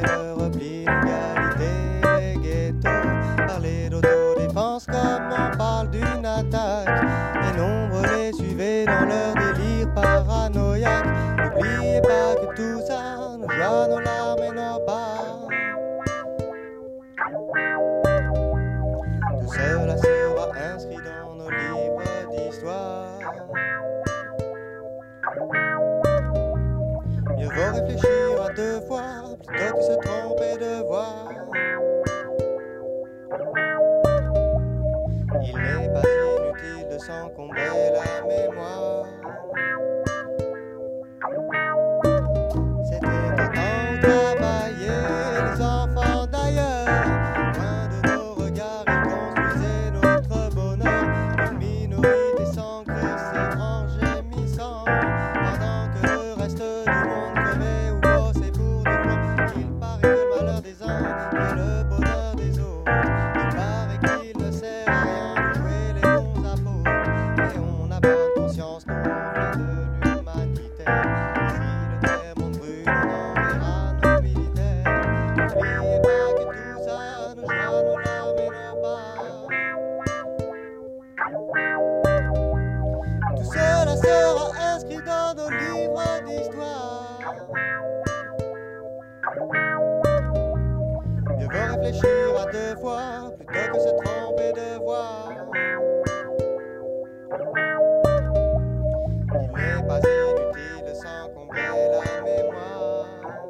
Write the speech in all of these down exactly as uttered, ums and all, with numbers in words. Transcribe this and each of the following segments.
le repli, l'égalité, les ghettos. Parler d'autodéfense comme on parle d'une attaque. Les nombres les suivaient dans leur délire paranoïaque. N'oubliez pas que tout ça, nos joies, nos larmes et nos pas. Tout cela sera inscrit dans nos livres d'histoire. Mieux vaut réfléchir à deux fois plutôt que se tromper de voix. Il n'est pas inutile de s'encombrer la mémoire. C'était au temps où travaillaient les enfants d'ailleurs. Loin de nos regards, ils construisaient notre bonheur. Une minorité sans cœur s'étrange gémissant, pendant que le reste du monde crevait ou bossait pour de quoi. Il paraît que le malheur des uns est le bonheur des autres. Il paraît qu'il ne sert à rien de jouer les bons apôtres. Mais on n'a pas conscience qu'on fait de l'humanitaire. Si le terre-monde brûle, on enverra nos militaires. N'oubliez pas que tout ça, nos joies, nos larmes et nos pas. Tout cela sera inscrit dans nos livres d'histoire. Mieux vaut réfléchir à deux fois plutôt que se tromper de voix. Il n'est pas inutile de s'encombrer la mémoire.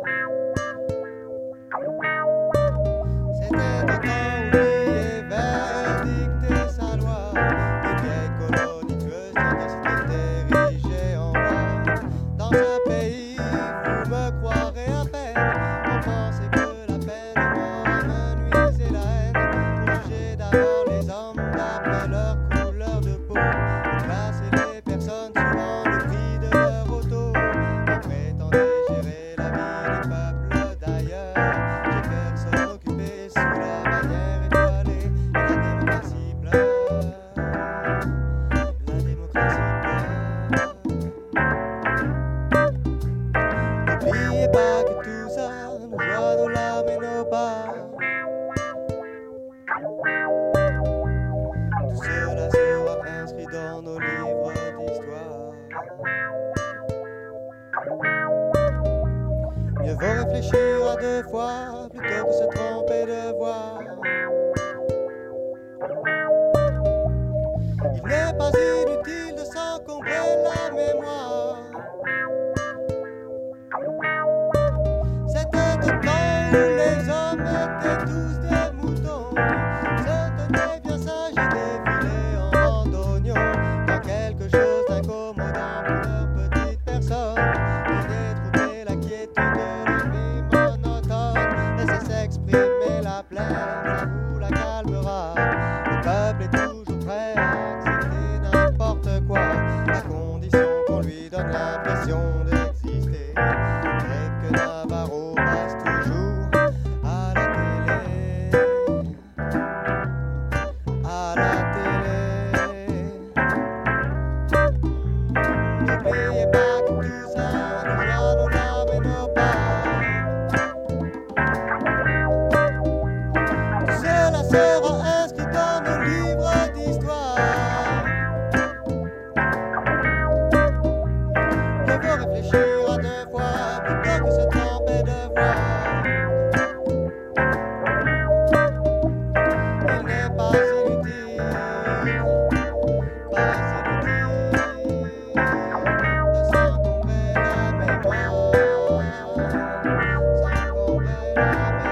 C'était au temps où l'univers dictait sa loi. Une vieille colonie tueuse dont c'était érigée en roi. Dans ce pays, vous me croirez à peine. On pensait que la peine de mort amenuisait la haine. Pour juger d'abord les hommes d'après leur couleur de peau. Pour classer les personnes suivant le prix de leur auto. On prétendait gérer la vie des peuples d'ailleurs. J'ai personne occupé sous la bannière étoilée. Et la démocratie pleure. La démocratie pleure. N'oubliez pas que tout ça, nos joies, nos larmes et nos pas. Tout cela sera inscrit dans nos livres d'histoire. Mieux vaut réfléchir à deux fois plutôt que se tromper de voix. Il n'est pas inutile de s'encombrer la mémoire. C'était au temps où les hommes étaient tous des moutons, se tenaient bien sages et défilaient en randonnion. Quand quelque chose d'incommodant pour leur petite personne venait troubler la quiétude de nuit monotone, laissez s'exprimer la plainte, ça vous la calmera. Le peuple est toujours prêt à accepter n'importe quoi, à condition qu'on lui donne l'impression d'exister. Et que Navarro passe toujours à la télé, à la télé. N'oubliez pas que tout ça, nos joies, nos larmes et nos pas. Tout cela sera inscrit dans nos livres d'histoire. Mieux vaut réfléchir à deux fois plutôt que se tromper de voix. Il n'est pas inutile, pas inutile de s'encombrer la mémoire, s'encombrer la mémoire.